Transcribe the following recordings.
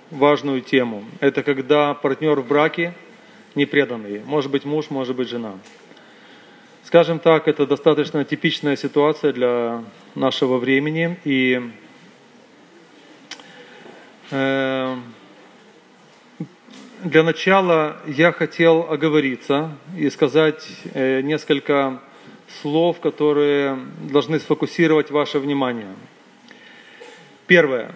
важную тему. Это когда партнер в браке не преданный. Может быть муж, может быть жена. Скажем так, это достаточно типичная ситуация для нашего времени. И для начала я хотел оговориться и сказать несколько слов, которые должны сфокусировать ваше внимание. Первое.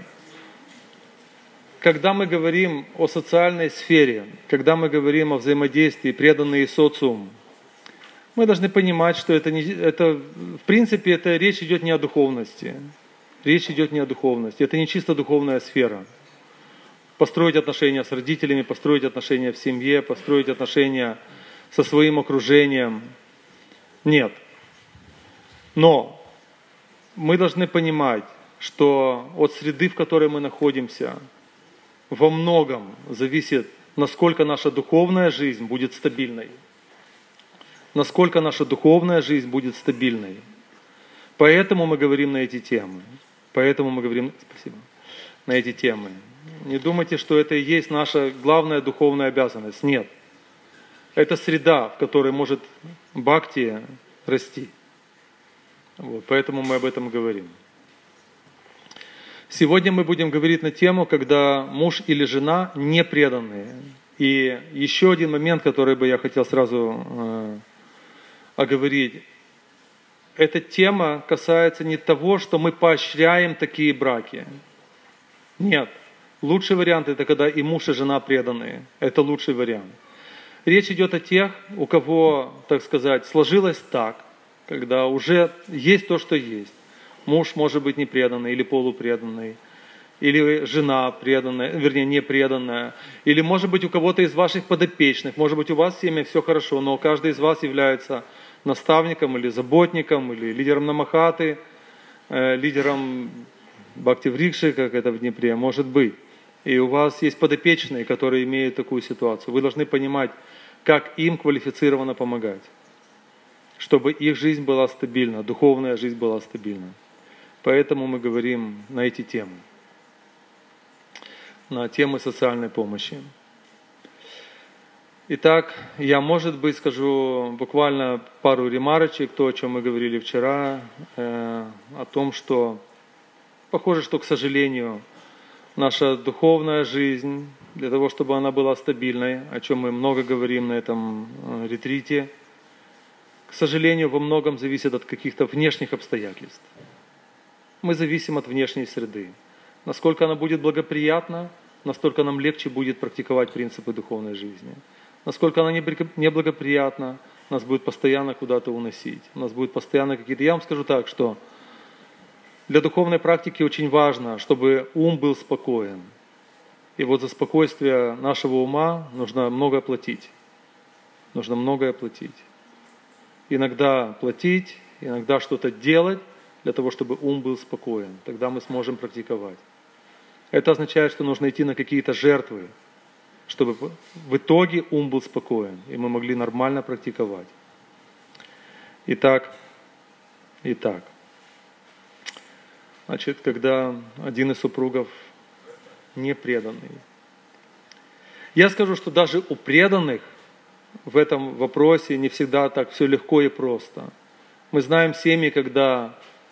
Когда мы говорим о социальной сфере, когда мы говорим о взаимодействии, преданный социум, мы должны понимать, что в принципе, речь идет не о духовности. Речь идет не о духовности. Это не чисто духовная сфера. Построить отношения с родителями, построить отношения в семье, построить отношения со своим окружением. Нет. Но мы должны понимать, что от среды, в которой мы находимся, во многом зависит, насколько наша духовная жизнь будет стабильной. Насколько наша духовная жизнь будет стабильной. Поэтому мы говорим на эти темы. На эти темы. Не думайте, что это и есть наша главная духовная обязанность. Нет. Это среда, в которой может бхакти расти. Поэтому мы об этом говорим. Сегодня мы будем говорить на тему, когда муж или жена не преданные. И еще один момент, который бы я хотел сразу оговорить. Эта тема касается не того, что мы поощряем такие браки. Нет. Лучший вариант – это когда и муж, и жена преданные. Это лучший вариант. Речь идет о тех, у кого, так сказать, сложилось так, когда уже есть то, что есть. Муж может быть непреданный или полупреданный, или жена преданная, вернее, непреданная, или может быть у кого-то из ваших подопечных, может быть у вас в семье все хорошо, но каждый из вас является наставником или заботником, или лидером Намахаты, лидером Бхакти-врикши, как это в Днепре, может быть. И у вас есть подопечные, которые имеют такую ситуацию. Вы должны понимать, как им квалифицированно помогать, чтобы их жизнь была стабильна, духовная жизнь была стабильна. Поэтому мы говорим на эти темы, на темы социальной помощи. Итак, я, может быть, скажу буквально пару ремарочек, то, о чем мы говорили вчера, о том, что похоже, что, к сожалению, наша духовная жизнь, для того, чтобы она была стабильной, о чем мы много говорим на этом ретрите, к сожалению, во многом зависит от каких-то внешних обстоятельств. Мы зависим от внешней среды. Насколько она будет благоприятна, настолько нам легче будет практиковать принципы духовной жизни. Насколько она неблагоприятна, нас будет постоянно куда-то уносить. У нас будет постоянно какие-то... Я вам скажу так, что для духовной практики очень важно, чтобы ум был спокоен. И вот за спокойствие нашего ума нужно многое платить. Нужно многое платить. Иногда платить, иногда что-то делать, для того, чтобы ум был спокоен. Тогда мы сможем практиковать. Это означает, что нужно идти на какие-то жертвы, чтобы в итоге ум был спокоен, и мы могли нормально практиковать. Итак. Значит, когда один из супругов не преданный. Я скажу, что даже у преданных в этом вопросе не всегда так все легко и просто. Мы знаем семьи, когда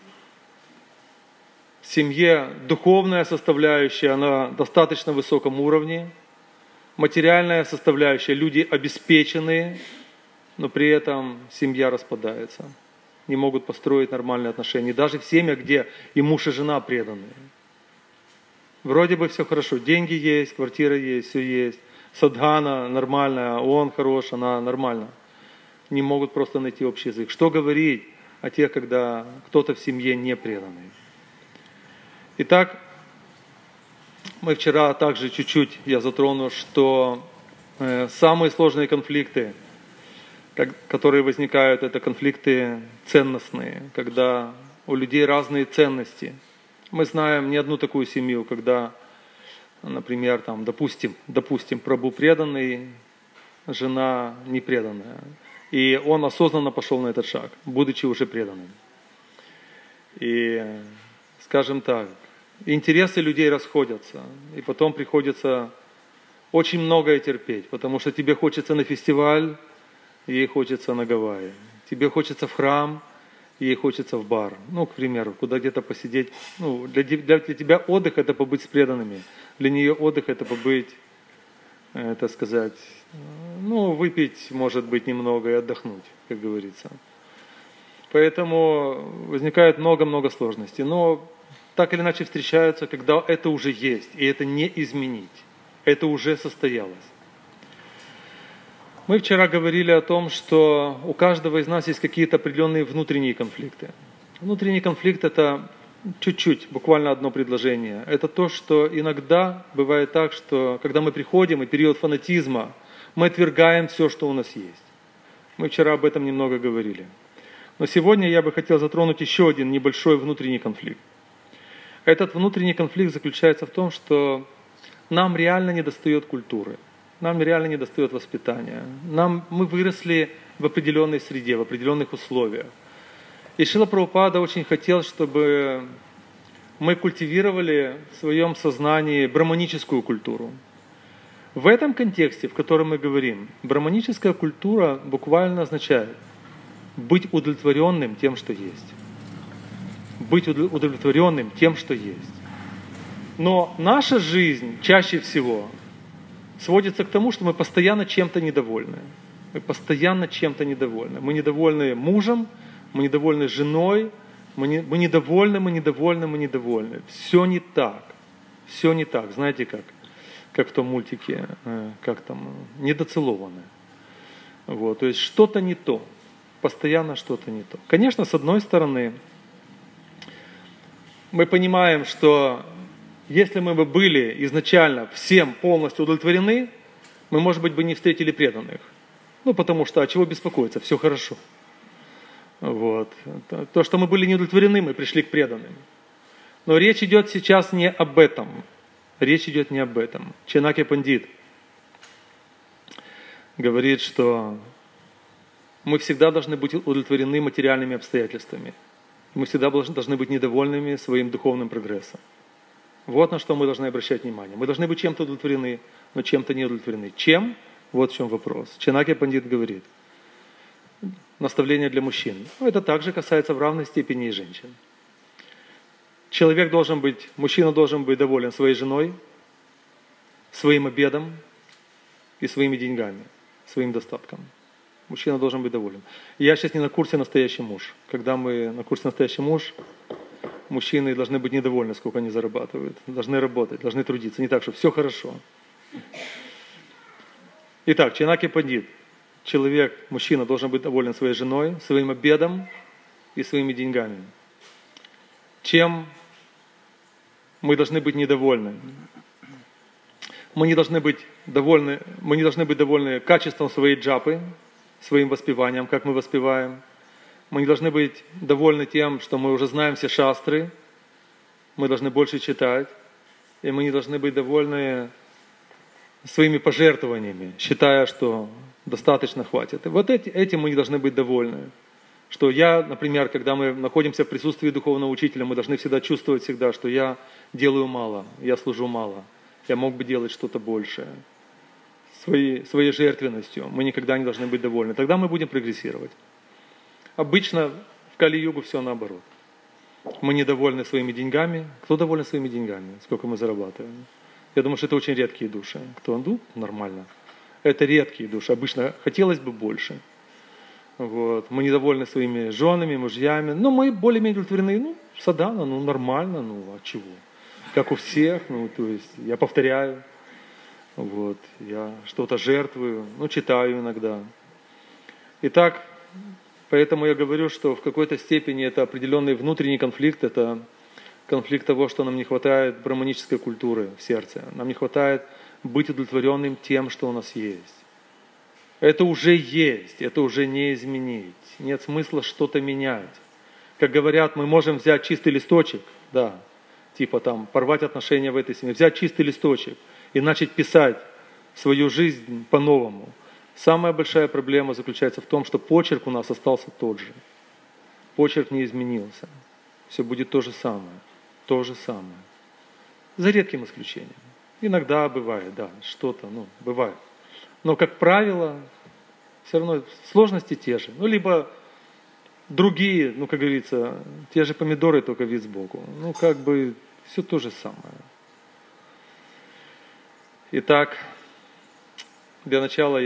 в семье духовная составляющая на достаточно высоком уровне, материальная составляющая, люди обеспеченные, но при этом семья распадается. Не могут построить нормальные отношения. Даже в семьях, где и муж, и жена преданные. Вроде бы все хорошо. Деньги есть, квартира есть, все есть. Садхана нормальная, он хорош, она нормальна. Не могут просто найти общий язык. Что говорить о тех, когда кто-то в семье не преданный? Итак, мы вчера также чуть-чуть я затронул, что самые сложные конфликты, которые возникают, это конфликты ценностные, когда у людей разные ценности. Мы знаем не одну такую семью, когда, например, допустим, Прабху преданный, жена непреданная. И он осознанно пошел на этот шаг, будучи уже преданным. И, скажем так, интересы людей расходятся, и потом приходится очень многое терпеть, потому что тебе хочется на фестиваль, ей хочется на Гавайи. Тебе хочется в храм, ей хочется в бар. Ну, к примеру, куда где-то посидеть. Ну, для тебя отдых – это побыть с преданными. Для нее отдых – это побыть, так сказать, ну, выпить, может быть, немного и отдохнуть, как говорится. Поэтому возникает много-много сложностей. Но так или иначе встречаются, когда это уже есть, и это не изменить. Это уже состоялось. Мы вчера говорили о том, что у каждого из нас есть какие-то определенные внутренние конфликты. Внутренний конфликт – это чуть-чуть, буквально одно предложение. Это то, что иногда бывает так, что когда мы приходим, и период фанатизма, мы отвергаем все, что у нас есть. Мы вчера об этом немного говорили. Но сегодня я бы хотел затронуть еще один небольшой внутренний конфликт. Этот внутренний конфликт заключается в том, что нам реально недостает культуры, нам реально недостает воспитания. Мы выросли в определенной среде, в определенных условиях. И Шрила Прабхупада очень хотел, чтобы мы культивировали в своем сознании брахманическую культуру. В этом контексте, в котором мы говорим, брахманическая культура буквально означает быть удовлетворенным тем, что есть. Быть удовлетворенным тем, что есть. Но наша жизнь чаще всего сводится к тому, что мы постоянно чем-то недовольны. Мы постоянно чем-то недовольны. Мы недовольны мужем, мы недовольны женой, мы недовольны. Все не так. Все не так. Знаете как? Как в том мультике, как там, недоцелованы. Вот, то есть что-то не то. Постоянно что-то не то. Конечно, с одной стороны, мы понимаем, что если мы бы были изначально всем полностью удовлетворены, мы, может быть, бы не встретили преданных. Ну, потому что, а чего беспокоиться, все хорошо. Вот. То, что мы были не удовлетворены, мы пришли к преданным. Но речь идет сейчас не об этом. Речь идет не об этом. Чанакья Пандит говорит, что мы всегда должны быть удовлетворены материальными обстоятельствами. Мы всегда должны быть недовольными своим духовным прогрессом. Вот на что мы должны обращать внимание. Мы должны быть чем-то удовлетворены, но чем-то не удовлетворены. Чем? Вот в чем вопрос. Чанакья Пандит говорит. Наставление для мужчин. Это также касается в равной степени и женщин. Мужчина должен быть доволен своей женой, своим обедом и своими деньгами, своим достатком. Мужчина должен быть доволен. Я сейчас не на курсе «Настоящий муж». Когда мы на курсе «Настоящий муж», мужчины должны быть недовольны, сколько они зарабатывают. Должны работать, должны трудиться. Не так, что все хорошо. Итак, Чанакья Пандит. Мужчина должен быть доволен своей женой, своим обедом и своими деньгами. Чем мы должны быть недовольны? Мы не должны быть довольны качеством своей джапы, своим воспеванием, как мы воспеваем. Мы не должны быть довольны тем, что мы уже знаем все шастры. Мы должны больше читать. И мы не должны быть довольны своими пожертвованиями, считая, что достаточно хватит. И вот этим мы не должны быть довольны. Что например, когда мы находимся в присутствии духовного учителя, мы должны всегда чувствовать, что я делаю мало, я служу мало, я мог бы делать что-то большее. Своей жертвенностью мы никогда не должны быть довольны. Тогда мы будем прогрессировать. Обычно в Кали-югу все наоборот. Мы недовольны своими деньгами. Кто доволен своими деньгами? Сколько мы зарабатываем? Я думаю, что это очень редкие души. Кто? Нормально. Это редкие души. Обычно хотелось бы больше. Вот. Мы недовольны своими женами, мужьями. Но мы более-менее удовлетворены. Садхана, нормально. А чего? Как у всех. То есть я повторяю. Вот. Я что-то жертвую. Читаю иногда. Итак, поэтому я говорю, что в какой-то степени это определенный внутренний конфликт. Это конфликт того, что нам не хватает брахманической культуры в сердце. Нам не хватает быть удовлетворенным тем, что у нас есть. Это уже есть, это уже не изменить. Нет смысла что-то менять. Как говорят, мы можем взять чистый листочек, порвать отношения в этой семье, взять чистый листочек и начать писать свою жизнь по-новому. Самая большая проблема заключается в том, что почерк у нас остался тот же. Почерк не изменился. Все будет то же самое. То же самое. За редким исключением. Иногда бывает, да, что-то, бывает. Но, как правило, все равно сложности те же. Либо другие, как говорится, те же помидоры, только вид сбоку. Все то же самое. Итак, для начала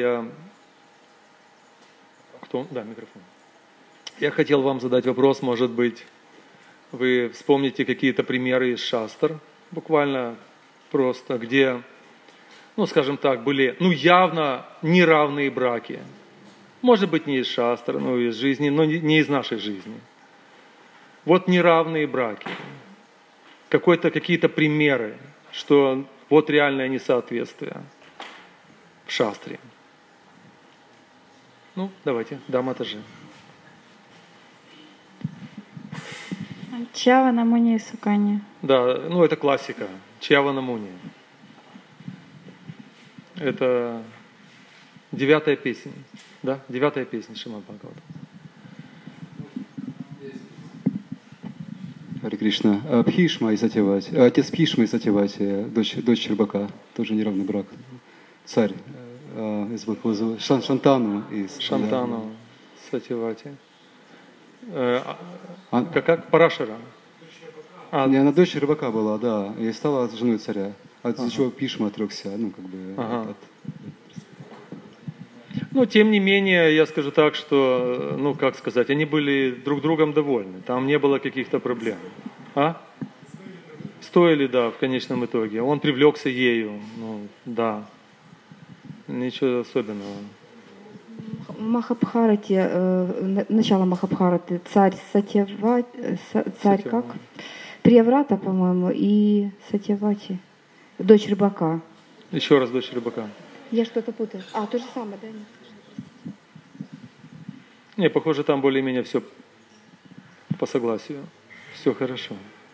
микрофон. Я хотел вам задать вопрос, может быть, вы вспомните какие-то примеры из шастр, буквально просто, где, скажем так, были, явно неравные браки. Может быть, не из шастр, из жизни, но не из нашей жизни. Вот неравные браки. Какие-то примеры, что вот реальное несоответствие в шастре. Давайте, Даматаджи. Чьявана Муни и Сукани. Да, это классика. Чьявана Муни. Это 9-я песня. Да? 9-я песня Шримад Бхагаватам. Харе Кришна. Пхишма и Сатьявати. Отец Пхишма и Сатьявати, дочь Рыбака. Тоже неравный брак. Царь. Шантану. Шантану, Сатьявати. Как? Парашара. Она дочь Рыбака была, да. И стала женой царя. От чего Пхишма отрекся. Тем не менее, я скажу так, что, они были друг другом довольны. Там не было каких-то проблем. Стоили, да, в конечном итоге. Он привлекся ею. Да. Ничего особенного. Махабхарате, начало Махабхараты, царь Сатьявати, царь как? Прияврата, по-моему, и Сатьявати, дочь Рыбака. Еще раз дочь Рыбака. Я что-то путаю. То же самое, да? Не, похоже, там более-менее все по согласию. Все хорошо.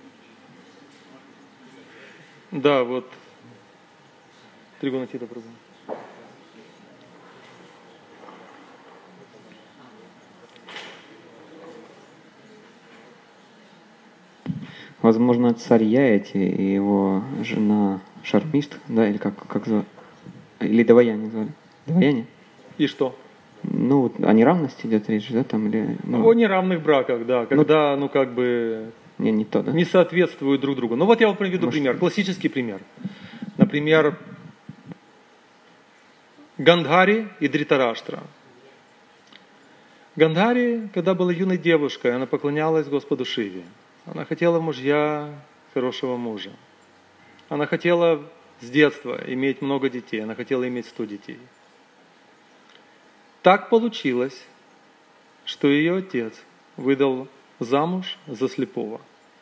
Да, вот. Тригунатита Прабху. Возможно, царь Яяти и его жена Шармишт, да, или как звали? Или Даваяни звали? Даваяни? И что? О неравности идет речь, да, там, или... О неравных браках, да, когда, не то, да? не соответствуют друг другу. Я вам приведу пример, классический пример. Например, Гандхари и Дритараштра. Гандхари, когда была юной девушкой, она поклонялась Господу Шиве. Она хотела мужья, хорошего мужа. Она хотела с детства иметь много детей. Она хотела иметь 100 детей. Так получилось, что ее отец выдал замуж за слепого.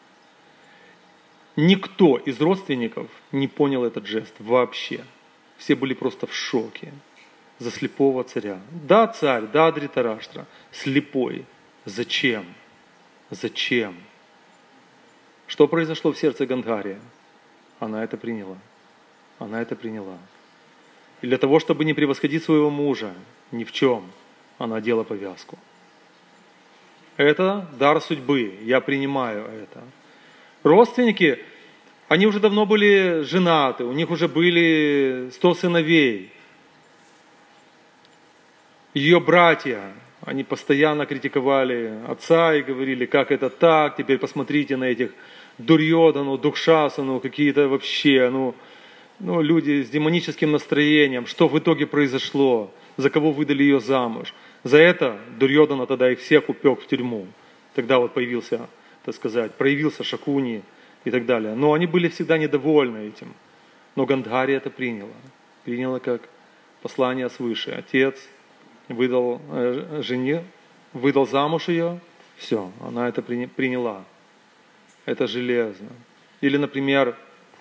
Никто из родственников не понял этот жест вообще. Все были просто в шоке. За слепого царя. Да, царь, да, Дритараштра. Слепой. Зачем? Зачем? Что произошло в сердце Гандхари? Она это приняла. Она это приняла. И для того, чтобы не превосходить своего мужа ни в чем, она одела повязку. Это дар судьбы. Я принимаю это. Родственники, они уже давно были женаты, у них уже были 100 сыновей. Ее братья, они постоянно критиковали отца и говорили, как это так, теперь посмотрите на этих Дурьодану, Дукшасану, какие-то вообще, люди с демоническим настроением, что в итоге произошло, за кого выдали ее замуж. За это Дурьодана тогда их всех упек в тюрьму. Тогда вот появился, проявился Шакуни и так далее. Но они были всегда недовольны этим. Но Гандхари это приняла. Приняла как послание свыше. Отец выдал жене, выдал замуж ее, все, она это приняла. Это железно. Или, например,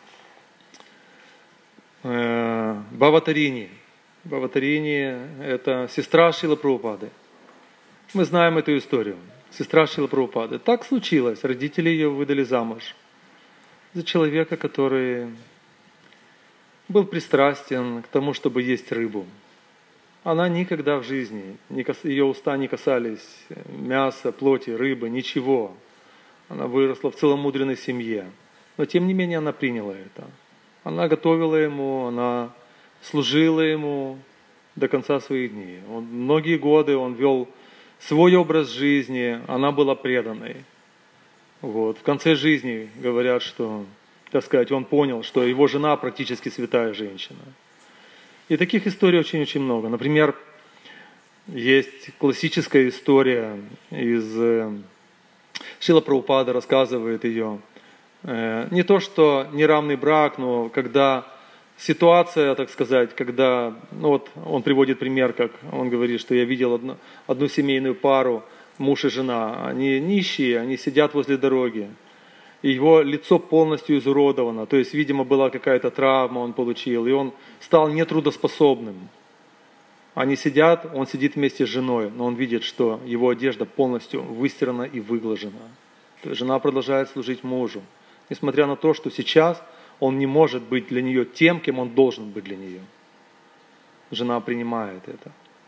Бхаватарини. Бхаватарини – это сестра Шрилы Прабхупады. Мы знаем эту историю. Сестра Шрилы Прабхупады. Так случилось. Родители ее выдали замуж за человека, который был пристрастен к тому, чтобы есть рыбу. Она никогда в жизни, ее уста не касались мяса, плоти, рыбы, ничего. Она выросла в целомудренной семье. Но тем не менее она приняла это. Она готовила ему, она служила ему до конца своих дней. Многие годы он вел свой образ жизни, она была преданной. Вот. В конце жизни говорят, что, так сказать, он понял, что его жена практически святая женщина. И таких историй очень-очень много. Например, есть классическая история из Шрила Прабхупада рассказывает ее. Не то, что неравный брак, но когда ситуация, так сказать, когда, ну вот он приводит пример, как он говорит, что я видел одну семейную пару, муж и жена, они нищие, они сидят возле дороги, и его лицо полностью изуродовано, то есть, видимо, была какая-то травма, он получил, и он стал нетрудоспособным. Они сидят, он сидит вместе с женой, но он видит, что его одежда полностью выстирана и выглажена. То есть жена продолжает служить мужу, несмотря на то, что сейчас он не может быть для нее тем, кем он должен быть для нее. Жена принимает это.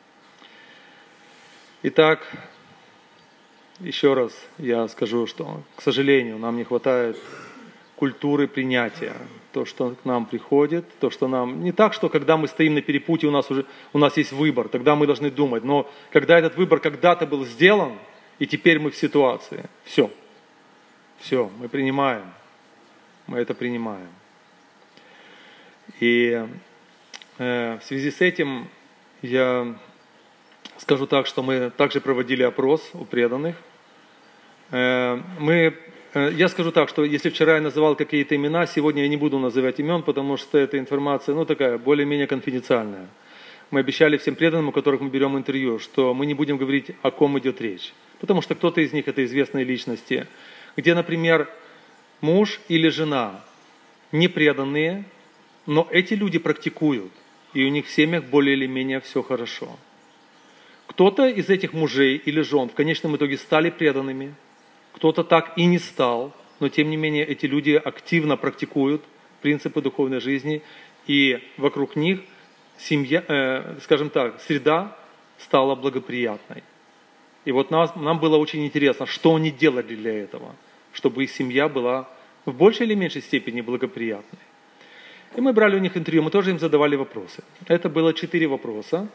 Итак, еще раз я скажу, что, к сожалению, нам не хватает культуры принятия. То, что к нам приходит, то, что нам... Не так, что когда мы стоим на перепутье, у нас есть выбор, тогда мы должны думать. Но когда этот выбор когда-то был сделан, и теперь мы в ситуации, все, мы принимаем. Мы это принимаем. И в связи с этим я скажу так, что мы также проводили опрос у преданных. Я скажу так, что если вчера я называл какие-то имена, сегодня я не буду называть имен, потому что эта информация, такая, более-менее конфиденциальная. Мы обещали всем преданным, у которых мы берем интервью, что мы не будем говорить, о ком идет речь. Потому что кто-то из них это известные личности, где, например, муж или жена непреданные, но эти люди практикуют, и у них в семьях более или менее все хорошо. Кто-то из этих мужей или жен в конечном итоге стали преданными, кто-то так и не стал, но тем не менее эти люди активно практикуют принципы духовной жизни, и вокруг них семья, скажем так, среда стала благоприятной. И вот нам было очень интересно, что они делали для этого, чтобы их семья была в большей или меньшей степени благоприятной. И мы брали у них интервью, мы тоже им задавали вопросы. Это было 4 вопроса.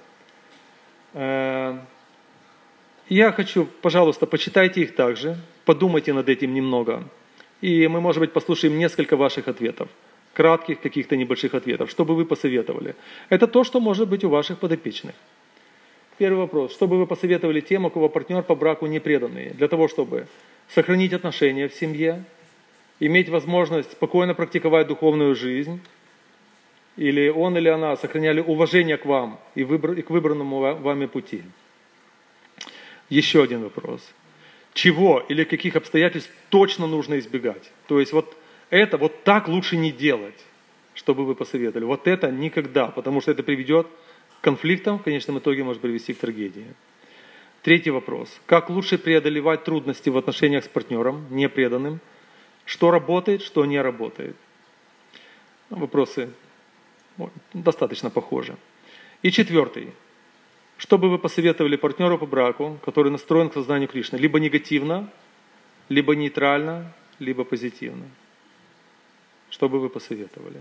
Я хочу, пожалуйста, почитайте их также, подумайте над этим немного. И мы, может быть, послушаем несколько ваших ответов, кратких каких-то небольших ответов, что бы вы посоветовали. Это то, что может быть у ваших подопечных. Первый вопрос. Что бы вы посоветовали тем, у кого партнер по браку не преданный, для того, чтобы сохранить отношения в семье, иметь возможность спокойно практиковать духовную жизнь, или он или она сохраняли уважение к вам и к выбранному вами пути? Еще один вопрос. Чего или каких обстоятельств точно нужно избегать? То есть вот так лучше не делать, чтобы вы посоветовали. Вот это никогда, потому что это приведет к конфликтам, в конечном итоге может привести к трагедии. Третий вопрос. Как лучше преодолевать трудности в отношениях с партнером, непреданным? Что работает, что не работает? Вопросы достаточно похожи. И четвертый. Что бы вы посоветовали партнеру по браку, который настроен к сознанию Кришны? Либо негативно, либо нейтрально, либо позитивно. Что бы вы посоветовали?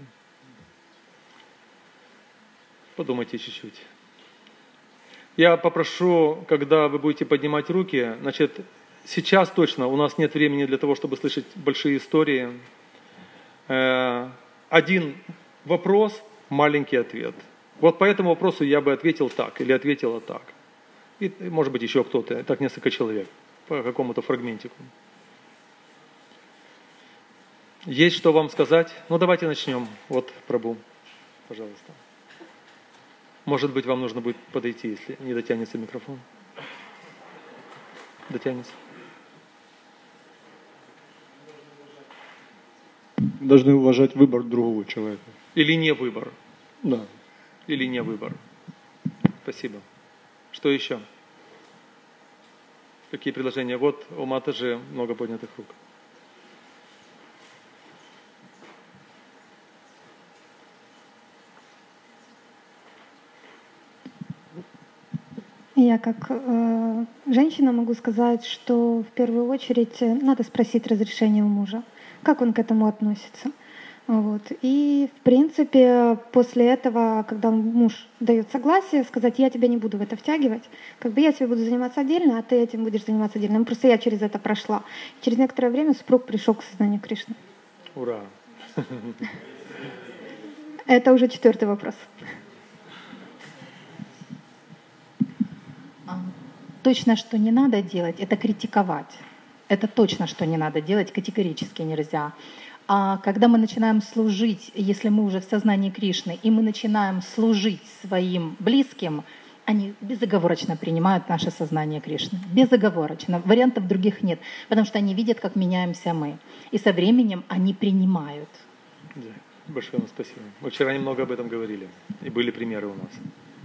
Подумайте чуть-чуть. Я попрошу, когда вы будете поднимать руки, сейчас точно у нас нет времени для того, чтобы слышать большие истории. Один вопрос, маленький ответ. Вот по этому вопросу я бы ответил так или ответила так. И, может быть, еще кто-то, так несколько человек, по какому-то фрагментику. Есть что вам сказать? Давайте начнем. Вот, Прабу, пожалуйста. Может быть, вам нужно будет подойти, если не дотянется микрофон. Дотянется. Должны уважать выбор другого человека. Или не выбор. Да. Или не выбор. Спасибо. Что еще? Какие предложения? Вот у Матаджи много поднятых рук. Я как женщина могу сказать, что в первую очередь надо спросить разрешение у мужа. как он к этому относится. Вот. И, в принципе, после этого, когда муж дает согласие, сказать, я тебя не буду в это втягивать, как бы я тебе буду заниматься отдельно, а ты этим будешь заниматься отдельно. Ну, просто я через это прошла. Через некоторое время супруг пришел к сознанию Кришны. Ура! Это уже 4-й вопрос. Точно, что не надо делать, это критиковать. Это точно, что не надо делать, категорически нельзя. А когда мы начинаем служить, если мы уже в сознании Кришны, и мы начинаем служить своим близким, они безоговорочно принимают наше сознание Кришны. Безоговорочно. Вариантов других нет. Потому что они видят, как меняемся мы. И со временем они принимают. Да. Большое вам спасибо. Мы вчера немного об этом говорили. И были примеры у нас.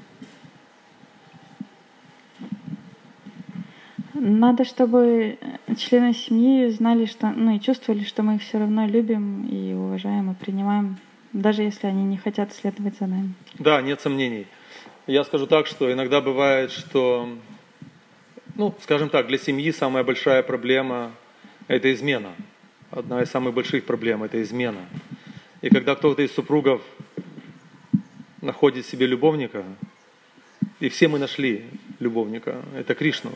Надо, чтобы члены семьи знали, что, и чувствовали, что мы их все равно любим и уважаем, и принимаем, даже если они не хотят следовать за нами. Да, нет сомнений. Я скажу так, что иногда бывает, что, скажем так, для семьи самая большая проблема – это измена. Одна из самых больших проблем – это измена. И когда кто-то из супругов находит себе любовника, и все мы нашли любовника, это Кришну,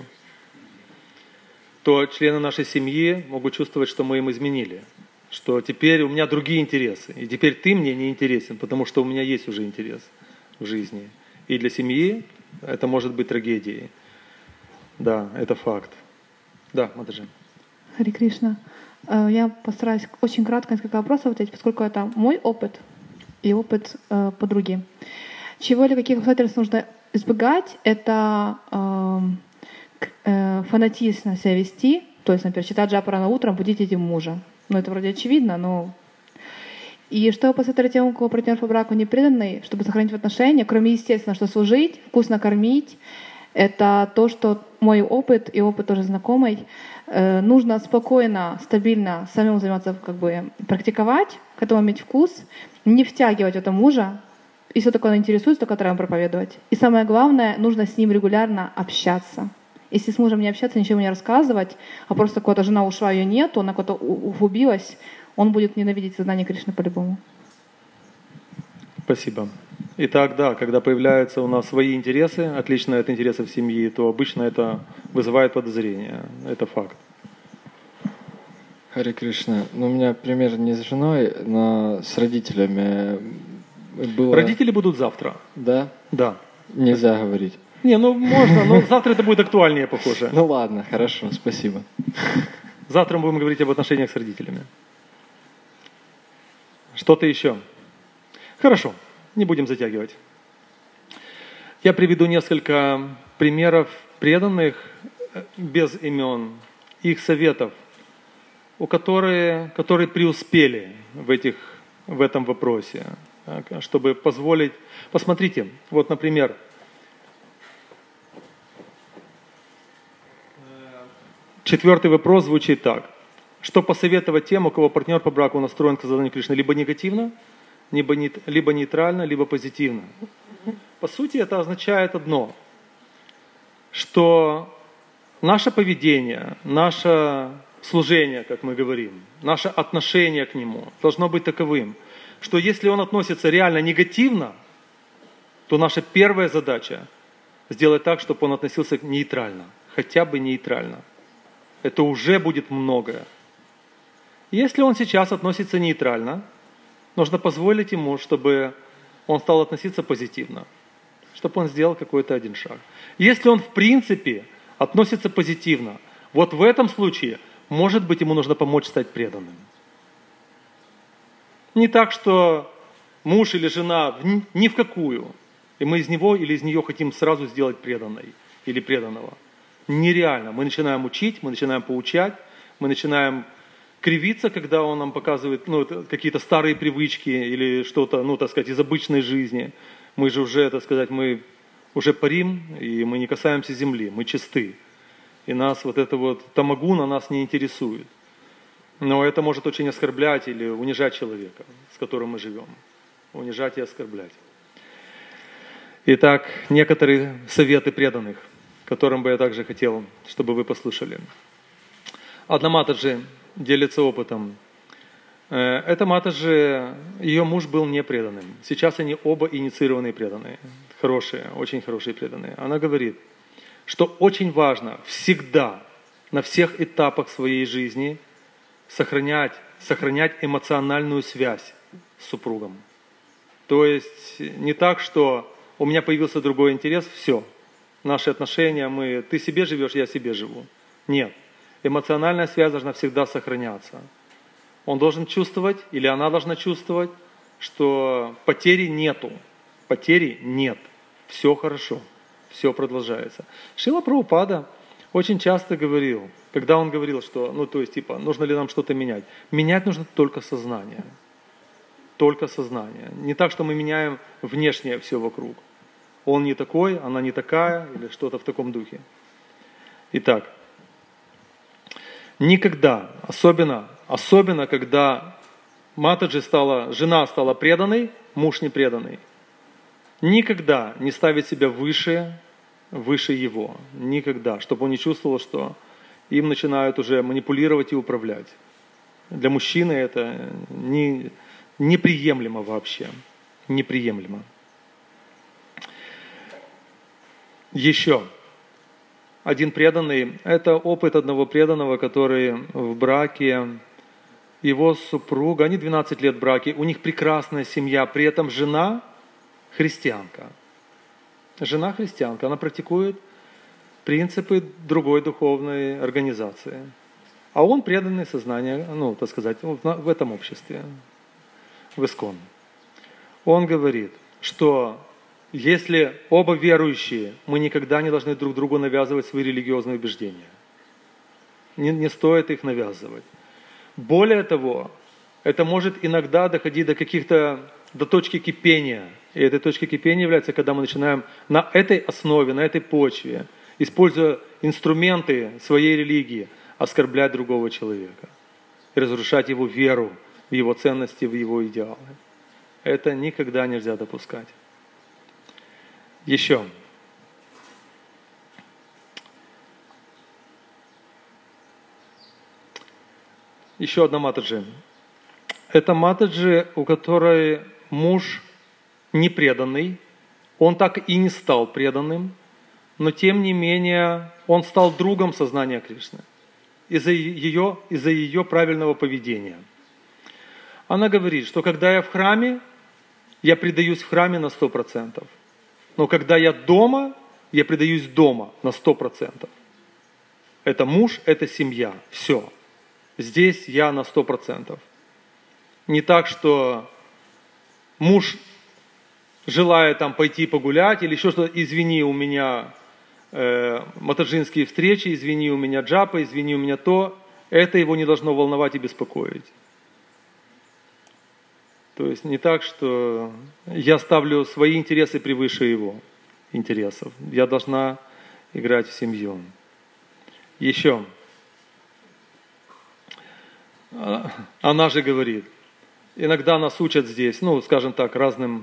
то члены нашей семьи могут чувствовать, что мы им изменили, что теперь у меня другие интересы, и теперь ты мне не интересен, потому что у меня есть уже интерес в жизни. И для семьи это может быть трагедией. Да, это факт. Да, Матаджи. Хари Кришна. Я постараюсь очень кратко несколько вопросов ответить, поскольку это мой опыт и опыт подруги. Чего или каких обстоятельств нужно избегать, это фанатично себя вести, то есть, например, читать джапу рано утром, будить этим мужа. Это вроде очевидно, но... И что посоветовать тем, у кого партнер по браку не преданный, чтобы сохранить отношения, кроме, естественно, что служить, вкусно кормить, это то, что мой опыт и опыт тоже знакомый, нужно спокойно, стабильно самим заниматься, практиковать, к этому иметь вкус, не втягивать это мужа, если только он интересуется, только треба проповедовать. И самое главное, нужно с ним регулярно общаться. Если с мужем не общаться, ничего не рассказывать, а просто какая-то жена ушла, ее нет, она куда-то углубилась, он будет ненавидеть сознание Кришны по-любому. Спасибо. Итак, да, когда появляются у нас свои интересы, отличные от интересов семьи, то обычно это вызывает подозрения. Это факт. Хари Кришна. У меня пример не с женой, но с родителями было... Родители будут завтра. Да? Да. Нельзя говорить. Можно, но завтра это будет актуальнее, похоже. Ладно, хорошо, спасибо. Завтра мы будем говорить об отношениях с родителями. Что-то еще? Хорошо, не будем затягивать. Я приведу несколько примеров преданных, без имен, их советов, которые преуспели в этом вопросе, чтобы позволить... Посмотрите, например, четвертый вопрос звучит так. Что посоветовать тем, у кого партнер по браку настроен к созданию Кришны либо негативно, либо нейтрально, либо позитивно? По сути, это означает одно, что наше поведение, наше служение, как мы говорим, наше отношение к нему должно быть таковым, что если он относится реально негативно, то наша первая задача сделать так, чтобы он относился нейтрально, хотя бы нейтрально. Это уже будет многое. Если он сейчас относится нейтрально, нужно позволить ему, чтобы он стал относиться позитивно, чтобы он сделал какой-то один шаг. Если он в принципе относится позитивно, в этом случае, может быть, ему нужно помочь стать преданным. Не так, что муж или жена ни в какую, и мы из него или из нее хотим сразу сделать преданной или преданного. Нереально. Мы начинаем учить, мы начинаем поучать, мы начинаем кривиться, когда он нам показывает какие-то старые привычки или что-то, из обычной жизни. Мы же уже, мы уже парим, и мы не касаемся земли, мы чисты. И нас тамагуна нас не интересует. Но это может очень оскорблять или унижать человека, с которым мы живем. Унижать и оскорблять. Итак, некоторые советы преданных, которым бы я также хотел, чтобы вы послушали. Одна Матаджи делится опытом. Эта Матаджи, ее муж был не преданным. Сейчас они оба инициированные преданные. Хорошие, очень хорошие преданные. Она говорит, что очень важно всегда, на всех этапах своей жизни сохранять эмоциональную связь с супругом. То есть не так, что у меня появился другой интерес, все, наши отношения, ты себе живешь, я себе живу. Нет, эмоциональная связь должна всегда сохраняться. Он должен чувствовать, или она должна чувствовать, что потери нету, потери нет, все хорошо, все продолжается. Шрила Прабхупада очень часто говорил, когда он говорил, что, нужно ли нам что-то менять. Менять нужно только сознание. Только сознание. Не так, что мы меняем внешнее все вокруг. Он не такой, она не такая, или что-то в таком духе. Итак, никогда, особенно когда жена стала преданной, муж не преданный, никогда не ставить себя выше его. Никогда. Чтобы он не чувствовал, что им начинают уже манипулировать и управлять. Для мужчины это неприемлемо вообще. Неприемлемо. Еще один преданный. Это опыт одного преданного, который в браке, его супруга, они 12 лет в браке, у них прекрасная семья, при этом жена христианка. Жена христианка, она практикует принципы другой духовной организации. А он преданный сознанию, в этом обществе, в Искон. Он говорит, что если оба верующие, мы никогда не должны друг другу навязывать свои религиозные убеждения. Не стоит их навязывать. Более того, это может иногда доходить до точки кипения. И этой точкой кипения является, когда мы начинаем на этой основе, на этой почве, используя инструменты своей религии, оскорблять другого человека. И разрушать его веру, в его ценности, в его идеалы. Это никогда нельзя допускать. Еще. Еще одна Матаджи. Это Матаджи, у которой муж не преданный, он так и не стал преданным, но тем не менее он стал другом сознания Кришны из-за ее правильного поведения. Она говорит, что когда я в храме, я предаюсь в храме на 100%. Но когда я дома, я предаюсь дома на 100%. Это муж, это семья. Все. Здесь я на 100%. Не так, что муж, желая пойти погулять или еще что-то, извини, у меня матаджинские встречи, извини, у меня джапа, извини, у меня то, это его не должно волновать и беспокоить. То есть не так, что я ставлю свои интересы превыше его интересов. Я должна играть в семью. Еще. Она же говорит, иногда нас учат здесь, скажем так, разным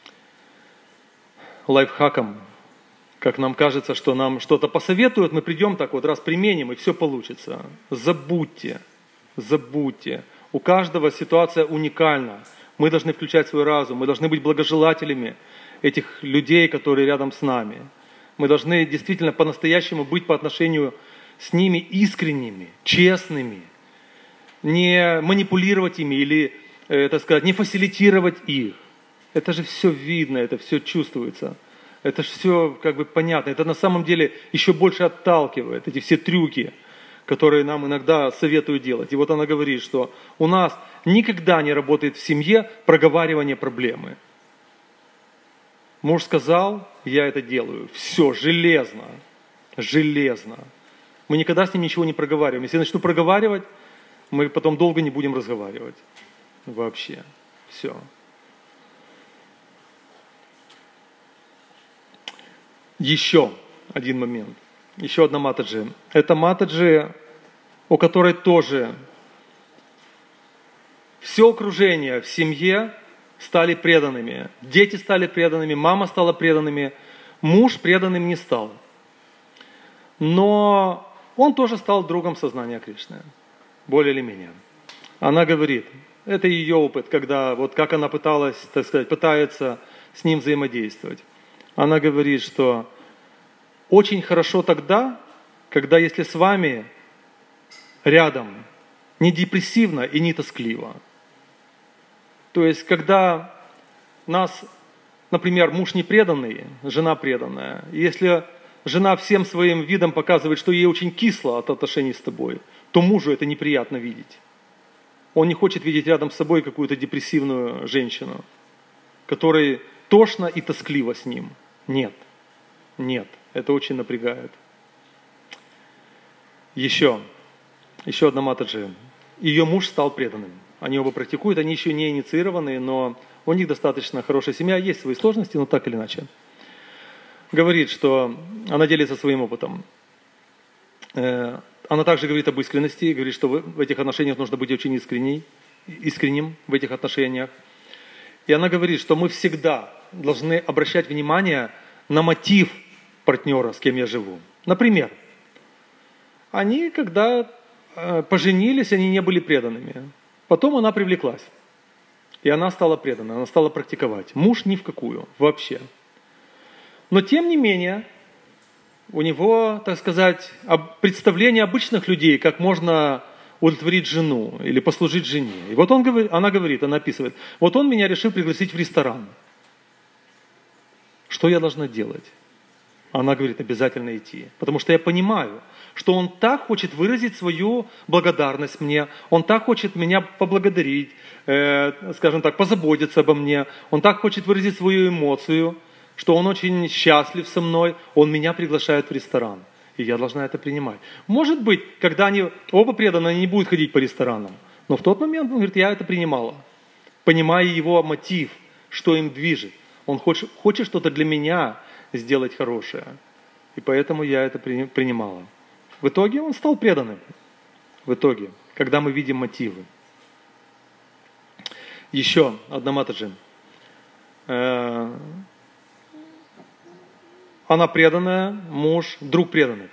лайфхакам, как нам кажется, что нам что-то посоветуют, мы придем так раз применим, и все получится. Забудьте. У каждого ситуация уникальна. Мы должны включать свой разум, мы должны быть благожелателями этих людей, которые рядом с нами. Мы должны действительно по-настоящему быть по отношению с ними искренними, честными, не манипулировать ими или, не фасилитировать их. Это же все видно, это все чувствуется. Это же все понятно. Это на самом деле еще больше отталкивает, эти все трюки, которые нам иногда советуют делать. И вот она говорит, что у нас никогда не работает в семье проговаривание проблемы. Муж сказал, я это делаю. Все, железно. Мы никогда с ним ничего не проговариваем. Если я начну проговаривать, мы потом долго не будем разговаривать. Вообще. Все. Еще один момент. Еще одна Матаджи. Это Матаджи, у которой тоже все окружение в семье стали преданными. Дети стали преданными, мама стала преданными, муж преданным не стал. Но он тоже стал другом сознания Кришны. Более или менее. Она говорит, Это ее опыт, когда вот как она пыталась, так сказать, пытается с ним взаимодействовать. Она говорит, что очень хорошо тогда, когда если с вами рядом не депрессивно и не тоскливо. То есть, когда нас, например, муж не преданный, жена преданная, если жена всем своим видом показывает, что ей очень кисло от отношений с тобой, то мужу это неприятно видеть. Он не хочет видеть рядом с собой какую-то депрессивную женщину, которой тошно и тоскливо с ним. Нет, это очень напрягает. Еще одна Матаджи. Ее муж стал преданным. Они оба практикуют, они еще не инициированные, но у них достаточно хорошая семья, есть свои сложности, но так или иначе. Говорит, что она делится своим опытом. Она также говорит об искренности, говорит, что в этих отношениях нужно быть очень искренним в этих отношениях. И она говорит, что мы всегда должны обращать внимание на мотив партнера, с кем я живу. Например, они, когда поженились, они не были преданными. Потом она привлеклась. И она стала преданной, она стала практиковать. Муж ни в какую, вообще. Но тем не менее, у него, так сказать, представление обычных людей, как можно удовлетворить жену или послужить жене. И вот она описывает, вот он меня решил пригласить в ресторан. Что я должна делать? Она говорит, обязательно идти. Потому что я понимаю, что он так хочет выразить свою благодарность мне, он так хочет меня поблагодарить, скажем так, позаботиться обо мне, он так хочет выразить свою эмоцию, что он очень счастлив со мной, он меня приглашает в ресторан. И я должна это принимать. Может быть, когда они оба преданы, они не будут ходить по ресторанам. Но в тот момент, он говорит, я это принимала. Понимая его мотив, что им движет. Он хочет что-то для меня сделать хорошее. И поэтому я это принимала. В итоге он стал преданным. В итоге, когда мы видим мотивы. Еще одна Матаджи. Она преданная, муж, друг преданных.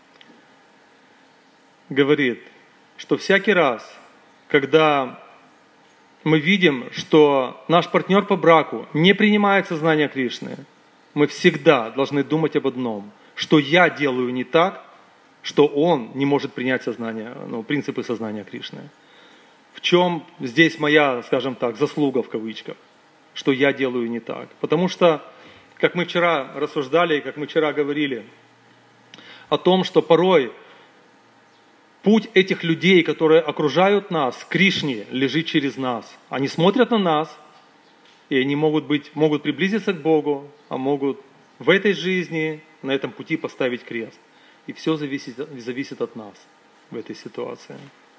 Говорит, что всякий раз, когда мы видим, что наш партнер по браку не принимает сознание Кришны, мы всегда должны думать об одном, что я делаю не так, что он не может принять сознание, принципы сознания Кришны. В чем здесь моя, скажем так, заслуга в кавычках, что я делаю не так. Потому что, как мы вчера рассуждали, как мы вчера говорили, о том, что порой путь этих людей, которые окружают нас, к Кришне, лежит через нас. Они смотрят на нас, и они могут приблизиться к Богу, а могут в этой жизни, на этом пути поставить крест. И все зависит от нас в этой ситуации.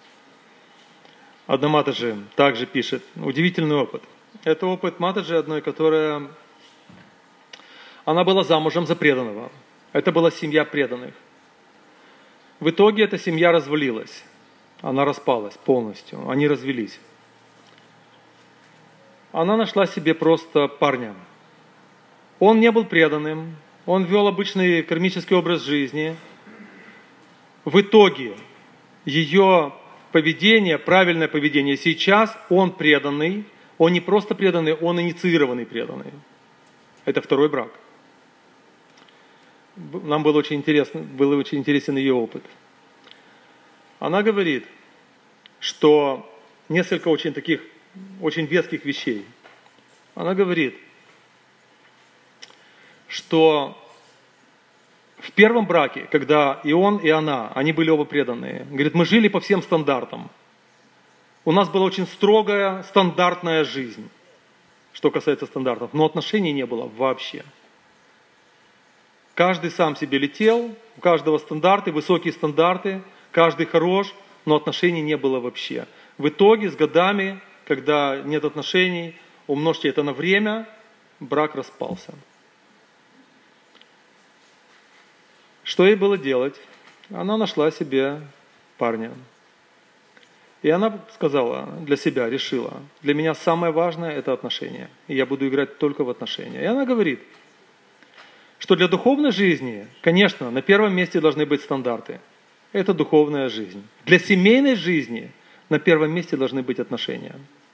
Одна Матаджи также пишет, удивительный опыт. Это опыт Матаджи одной, которая... Она была замужем за преданного. Это была семья преданных. В итоге эта семья развалилась. Она распалась полностью. Они развелись. Она нашла себе просто парня. Он не был преданным. Он вел обычный кармический образ жизни. В итоге ее поведение, правильное поведение сейчас, он преданный. Он не просто преданный, он инициированный преданный. Это второй брак. Нам был очень интересен ее опыт. Она говорит, что несколько очень веских вещей. Она говорит, что в первом браке, когда и он, и она, они были оба преданные, говорит, мы жили по всем стандартам. У нас была очень строгая, стандартная жизнь, что касается стандартов, но отношений не было вообще. Каждый сам себе летел, у каждого стандарты, высокие стандарты, каждый хорош, но отношений не было вообще. В итоге с годами, когда нет отношений, умножьте это на время, брак распался. Что ей было делать? Она нашла себе парня. И она сказала для себя, решила, для меня самое важное это отношения. И я буду играть только в отношения. И она говорит, что для духовной жизни, конечно, на первом месте должны быть стандарты. Это духовная жизнь. Для семейной жизни на первом месте должны быть отношения.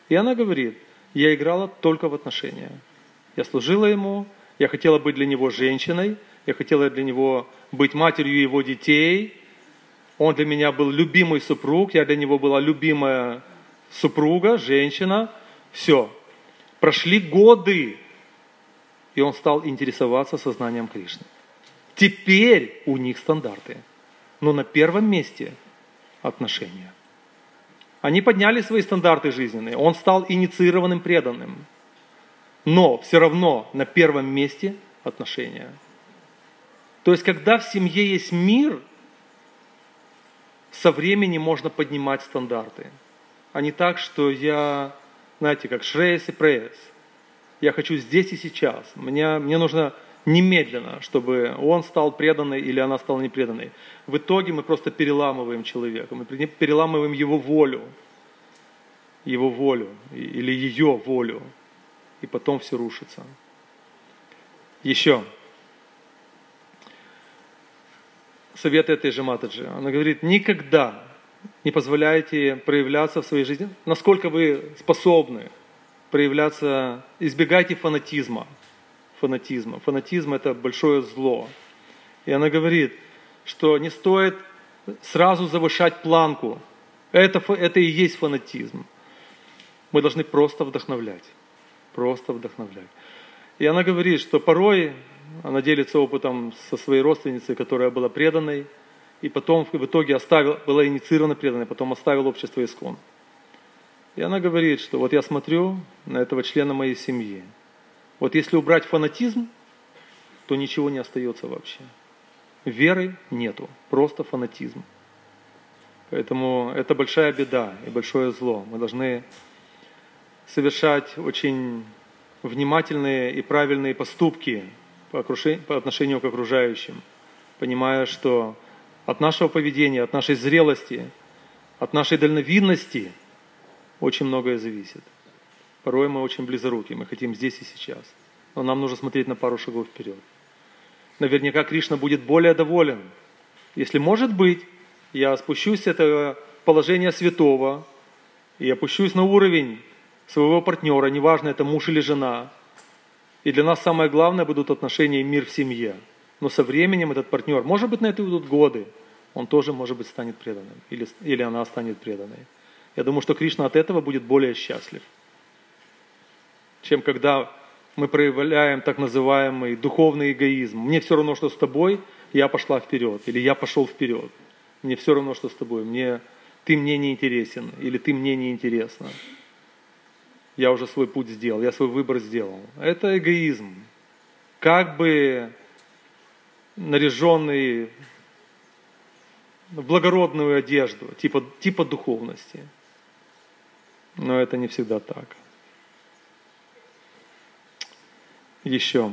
И она говорит, я играла только в отношения. Я служила ему, я хотела быть для него женщиной, я хотела для него быть матерью его детей. Он для меня был любимый супруг, я для него была любимая супруга, женщина. Все. Прошли годы, и он стал интересоваться сознанием Кришны. Теперь у них стандарты. Но на первом месте отношения. Они подняли свои стандарты жизненные. Он стал инициированным преданным. Но все равно на первом месте отношения. То есть, когда в семье есть мир, со временем можно поднимать стандарты. А не так, что я, знаете, как шрейс и прейс. Я хочу здесь и сейчас. Мне нужно немедленно, чтобы он стал преданной или она стала непреданной. В итоге мы просто переламываем человека, мы переламываем его волю или ее волю, и потом все рушится. Еще. Совет этой же Матаджи. Она говорит, никогда не позволяйте проявляться в своей жизни, насколько вы способны проявляться, избегайте фанатизма. Фанатизм – это большое зло. И она говорит, что не стоит сразу завышать планку. Это и есть фанатизм. Мы должны просто вдохновлять. И она говорит, что порой она делится опытом со своей родственницей, которая была преданной, и потом в итоге была инициирована преданной, потом оставила общество Искон. И она говорит, что вот я смотрю на этого члена моей семьи. Вот если убрать фанатизм, то ничего не остается вообще. Веры нету, просто фанатизм. Поэтому это большая беда и большое зло. Мы должны совершать очень внимательные и правильные поступки по отношению к окружающим, понимая, что от нашего поведения, от нашей зрелости, от нашей дальновидности очень многое зависит. Порой мы очень близоруки, мы хотим здесь и сейчас. Но нам нужно смотреть на пару шагов вперед. Наверняка Кришна будет более доволен, если, может быть, я спущусь с этого положения святого и опущусь на уровень своего партнера, неважно, это муж или жена. И для нас самое главное будут отношения и мир в семье. Но со временем этот партнер, может быть, на это идут годы, он тоже, может быть, станет преданным. Или она станет преданной. Я думаю, что Кришна от этого будет более счастлив, чем когда мы проявляем так называемый духовный эгоизм. Мне все равно, что с тобой, я пошла вперед, или я пошел вперед. Мне все равно, что с тобой, ты мне не интересен, или ты мне не интересна. Я уже свой путь сделал, я свой выбор сделал. Это эгоизм. Как бы наряженный в благородную одежду, типа духовности. Но это не всегда так. Еще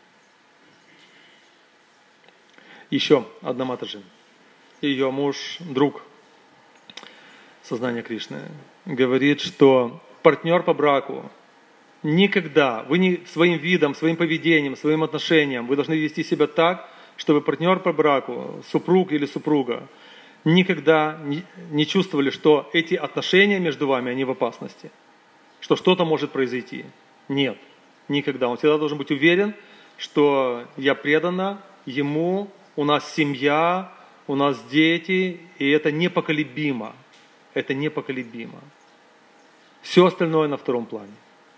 одна Матаджи. Ее муж, друг сознания Кришны, говорит, что партнер по браку никогда, вы своим видом, своим поведением, своим отношением, вы должны вести себя так, чтобы партнер по браку, супруг или супруга, никогда не чувствовали, что эти отношения между вами, они в опасности, что что-то может произойти. Нет, никогда. Он всегда должен быть уверен, что я предана ему, у нас семья, у нас дети, и это непоколебимо. Это непоколебимо. Все остальное на втором плане.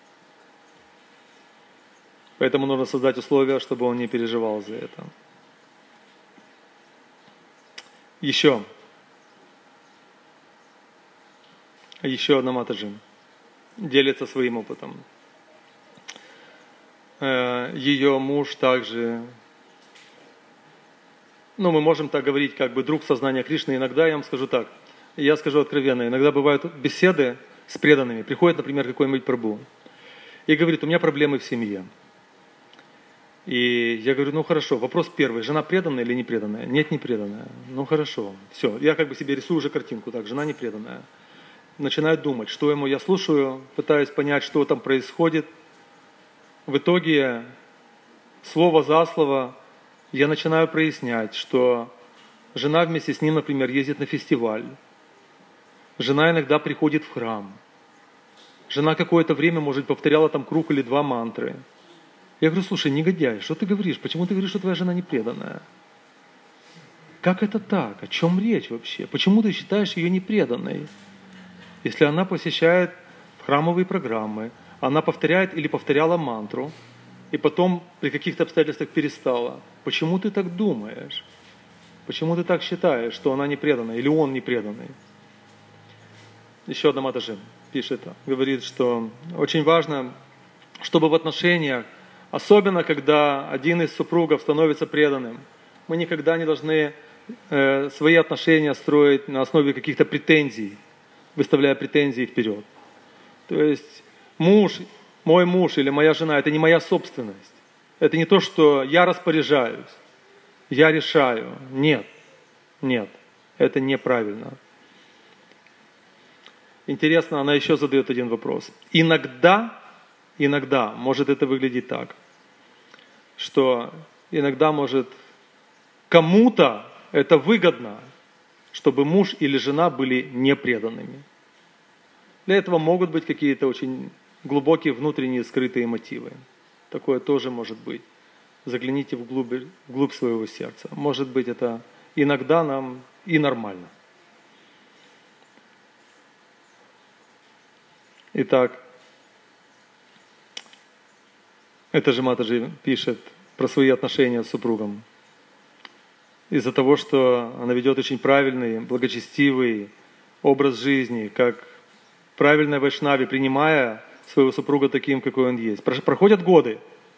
Поэтому нужно создать условия, чтобы он не переживал за это. Еще одна Матаджи делится своим опытом. Ее муж также, мы можем так говорить, как бы друг сознания Кришны. Иногда я вам скажу так, я скажу откровенно, иногда бывают беседы с преданными. Приходит, например, какой-нибудь прабху и говорит, у меня проблемы в семье. И я говорю, хорошо, вопрос первый, жена преданная или не преданная? Нет, не преданная. Хорошо, все, я как бы себе рисую уже картинку, так, жена не преданная. Начинаю думать, что ему, я слушаю, пытаюсь понять, что там происходит. В итоге, слово за слово, я начинаю прояснять, что жена вместе с ним, например, ездит на фестиваль. Жена иногда приходит в храм. Жена какое-то время, может, повторяла там круг или 2 мантры. Я говорю, слушай, негодяй, что ты говоришь? Почему ты говоришь, что твоя жена непреданная? Как это так? О чем речь вообще? Почему ты считаешь ее непреданной? Если она посещает храмовые программы, она повторяет или повторяла мантру, и потом при каких-то обстоятельствах перестала. Почему ты так думаешь? Почему ты так считаешь, что она непреданная или он непреданный? Еще одна Матаджи пишет, говорит, что очень важно, чтобы в отношениях, особенно когда один из супругов становится преданным, мы никогда не должны свои отношения строить на основе каких-то претензий, выставляя претензии вперед. То есть мой муж или моя жена – это не моя собственность. Это не то, что я распоряжаюсь, я решаю. Нет, это неправильно. Интересно, она еще задает один вопрос. Иногда может это выглядеть так, что иногда может кому-то это выгодно, чтобы муж или жена были непреданными. Для этого могут быть какие-то очень глубокие внутренние скрытые мотивы. Такое тоже может быть. Загляните вглубь своего сердца. Может быть, это иногда нам и нормально. Итак, эта же Матаджи пишет про свои отношения с супругом. Из-за того, что она ведет очень правильный, благочестивый образ жизни, как правильная вайшнави, принимая своего супруга таким, какой он есть. Проходят годы.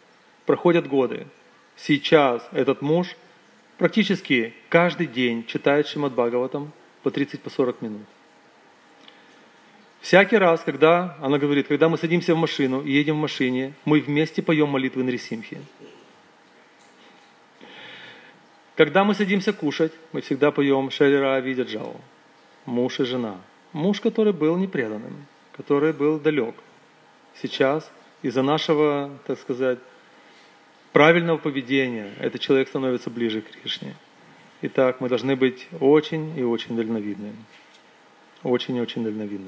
Сейчас этот муж практически каждый день читает Шримад Бхагаватам по 30-40 минут. Всякий раз, когда она говорит, когда мы садимся в машину и едем в машине, мы вместе поем молитвы Нарисимхи. Когда мы садимся кушать, мы всегда поем Шарира Видяджау. Муж и жена. Муж, который был непреданным, который был далек. Сейчас из-за нашего, так сказать, правильного поведения этот человек становится ближе к Кришне. Итак, мы должны быть очень и очень дальновидны. Очень и очень дальновидны.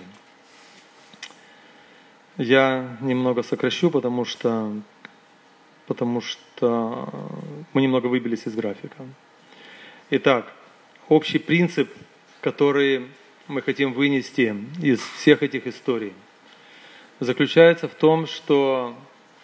Я немного сокращу, потому что мы немного выбились из графика. Итак, общий принцип, который мы хотим вынести из всех этих историй, заключается в том, что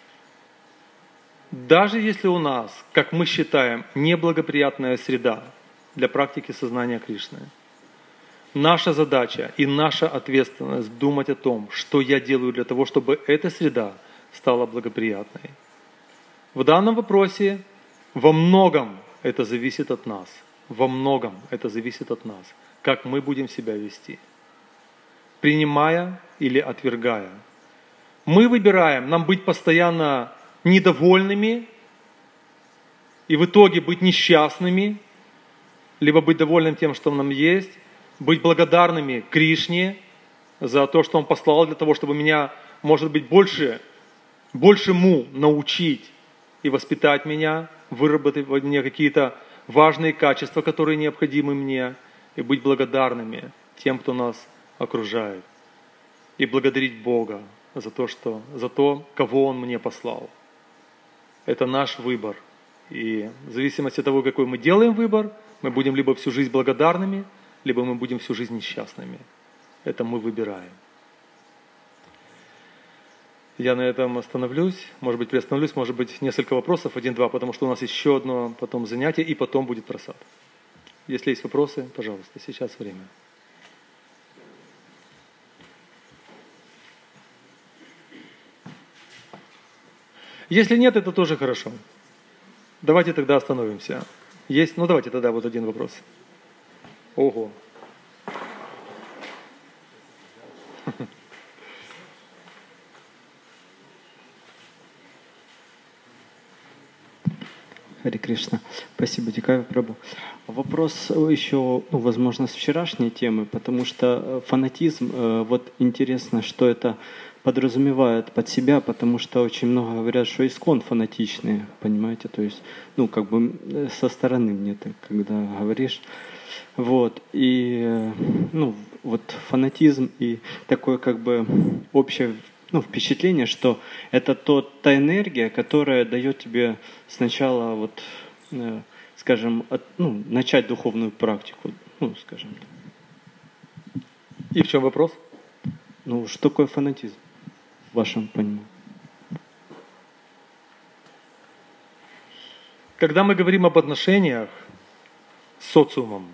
даже если у нас, как мы считаем, неблагоприятная среда для практики сознания Кришны, наша задача и наша ответственность думать о том, что я делаю для того, чтобы эта среда стала благоприятной. В данном вопросе во многом это зависит от нас. Во многом это зависит от нас, как мы будем себя вести. Принимая или отвергая. Мы выбираем нам быть постоянно недовольными и в итоге быть несчастными, либо быть довольным тем, что нам есть, быть благодарными Кришне за то, что Он послал для того, чтобы меня, может быть, большему научить и воспитать меня, выработать в мне какие-то важные качества, которые необходимы мне, и быть благодарными тем, кто нас окружает, и благодарить Бога за то, кого Он мне послал. Это наш выбор. И в зависимости от того, какой мы делаем выбор, мы будем либо всю жизнь благодарными, либо мы будем всю жизнь несчастными. Это мы выбираем. Я на этом остановлюсь. Может быть, приостановлюсь. Может быть, несколько вопросов, 1-2, потому что у нас еще одно потом занятие, и потом будет просад. Если есть вопросы, пожалуйста, сейчас время. Если нет, это тоже хорошо. Давайте тогда остановимся. Есть? Ну, давайте тогда вот один вопрос. Ого. Харе Кришна. Спасибо, Дикави Прабху. Вопрос еще, возможно, с вчерашней темы, потому что фанатизм, вот интересно, что это подразумевает под себя, потому что очень много говорят, что искон фанатичные, понимаете, то есть, как бы со стороны мне так, когда говоришь, вот, и, вот фанатизм и такое как бы общее впечатление, что это та энергия, которая дает тебе сначала вот, скажем, начать духовную практику, скажем так. И в чем вопрос? Что такое фанатизм в вашем понимании? Когда мы говорим об отношениях с социумом,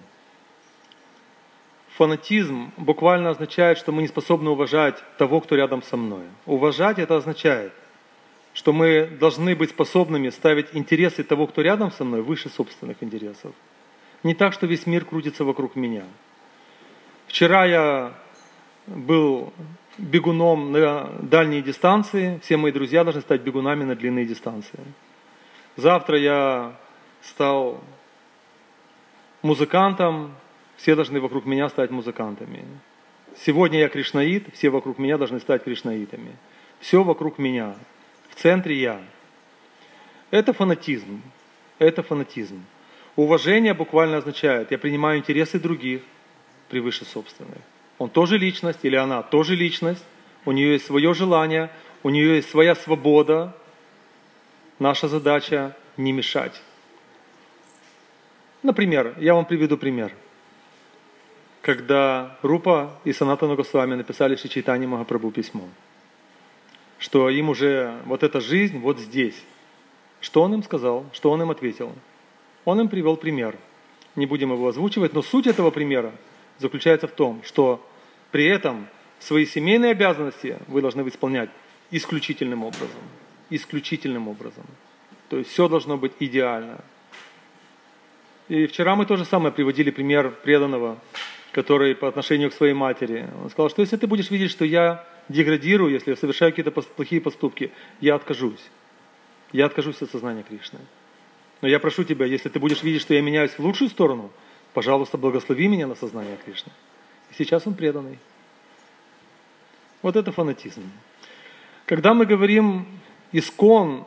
фанатизм буквально означает, что мы не способны уважать того, кто рядом со мной. Уважать это означает, что мы должны быть способными ставить интересы того, кто рядом со мной, выше собственных интересов. Не так, что весь мир крутится вокруг меня. Вчера я был бегуном на дальние дистанции, все мои друзья должны стать бегунами на длинные дистанции. Завтра я стал музыкантом, все должны вокруг меня стать музыкантами. Сегодня я кришнаит, все вокруг меня должны стать кришнаитами. Все вокруг меня, в центре я. Это фанатизм. Это фанатизм. Уважение буквально означает, я принимаю интересы других превыше собственных. Он тоже личность, или она тоже личность, у нее есть свое желание, у нее есть своя свобода. Наша задача не мешать. Например, я вам приведу пример. Когда Рупа и Санатана Госвами написали Шри Чайтанье Махапрабху письмо, что им уже вот эта жизнь вот здесь. Что он им сказал, что он им ответил? Он им привел пример. Не будем его озвучивать, но суть этого примера заключается в том, что при этом свои семейные обязанности вы должны исполнять исключительным образом. Исключительным образом. То есть все должно быть идеально. И вчера мы то же самое приводили пример преданного, который по отношению к своей матери. Он сказал, что если ты будешь видеть, что я деградирую, если я совершаю какие-то плохие поступки, я откажусь. Я откажусь от сознания Кришны. Но я прошу тебя, если ты будешь видеть, что я меняюсь в лучшую сторону, пожалуйста, благослови меня на сознание Кришны. И сейчас он преданный. Вот это фанатизм. Когда мы говорим «искон»,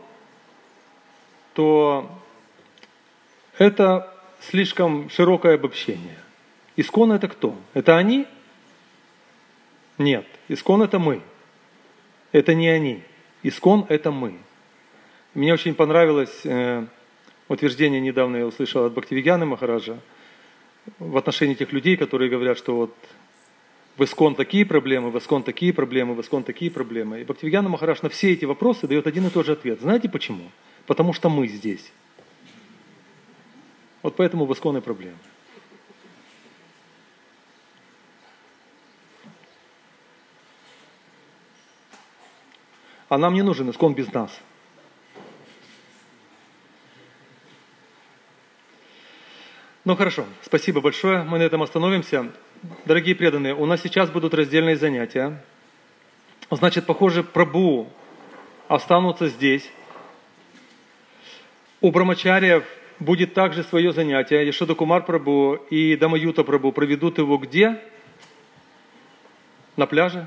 то это слишком широкое обобщение. Искон это кто? Это они? Нет. Искон это мы. Это не они. Искон это мы. Мне очень понравилось утверждение, недавно я услышал от Бхактивигьяны Махараджа, в отношении тех людей, которые говорят, что вот в Искон такие проблемы, в Искон такие проблемы, в Искон такие проблемы. И Бхактивигьяна Махарадж на все эти вопросы дает один и тот же ответ. Знаете почему? Потому что мы здесь. Вот поэтому в Искон и проблемы. А нам не нужен Искон без нас. Ну хорошо, спасибо большое. Мы на этом остановимся. Дорогие преданные, у нас сейчас будут раздельные занятия. Значит, похоже, Прабху останутся здесь. У Брамачарьев будет также свое занятие. Яшода Кумар Прабху и Дамаюта Прабху проведут его где? На пляже?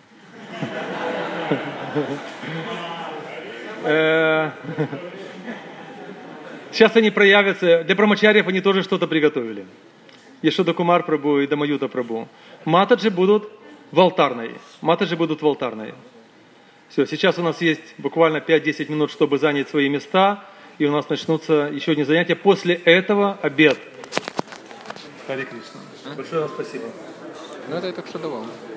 Сейчас они проявятся. Для Брамачарьев они тоже что-то приготовили. Яшода Кумар Прабху и Дамаюта Прабху. Матаджи будут в алтарной. Матаджи будут в алтарной. Все, сейчас у нас есть буквально 5-10 минут, чтобы занять свои места. И у нас начнутся еще одни занятия. После этого обед. Харе Кришна. Большое вам спасибо. Ну это я только что давал.